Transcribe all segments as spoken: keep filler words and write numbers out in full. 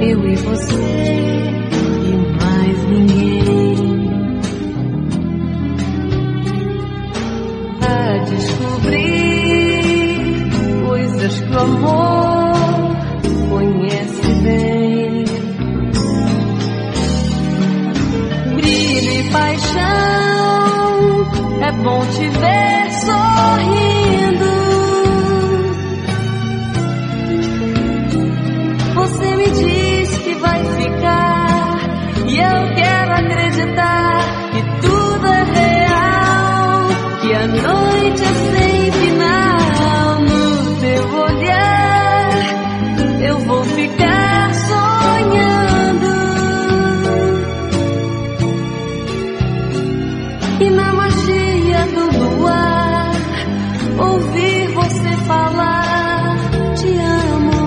eu e você e mais ninguém. A descobrir coisas que o amor conhece bem. Brilho e paixão, é bom te ver sorrindo. Você me diz que vai ficar e eu quero acreditar que tudo é real, que a noite é sem final. No teu olhar eu vou ficar sonhando, e na magia do luar ouvir você falar te amo.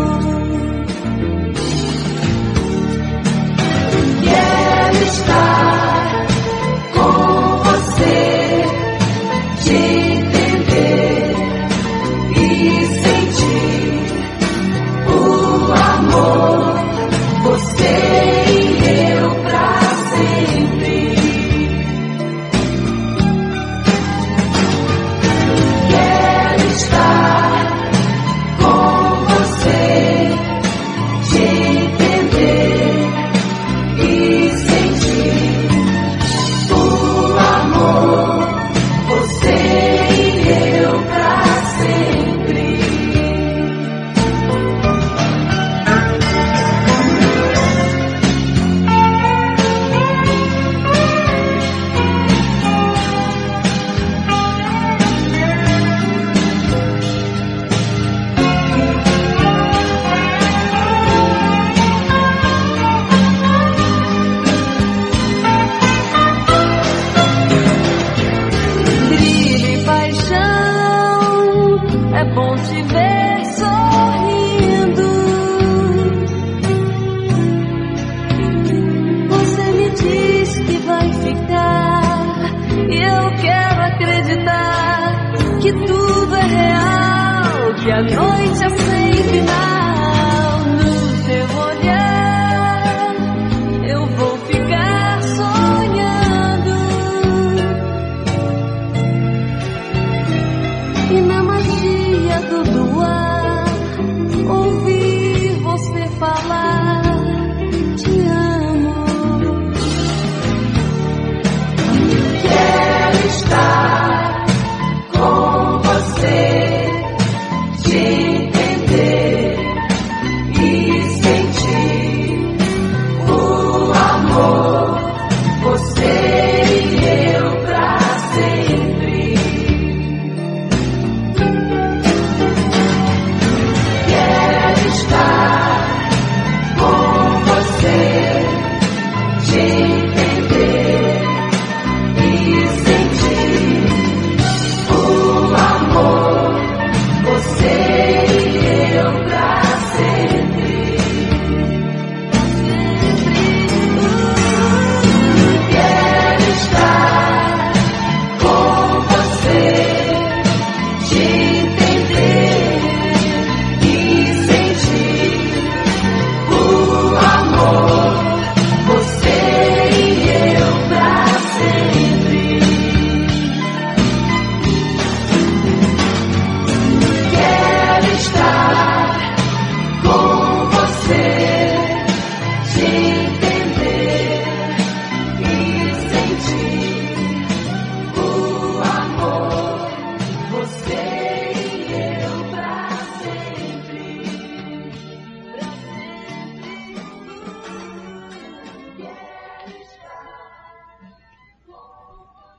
Quero estar com você, te entender e sentir o amor, você e eu pra sempre. Quero estar com você, te entender e sentir o amor, você e eu pra sempre. Brilho e paixão, é bom te ver sorrindo. Você me diz que vai ficar e eu quero acreditar que tudo é real, que a noite é sem final. No teu olhar eu vou ficar sonhando, e na magia do luar ouvir você falar te amo. Quero estar com você, te entender e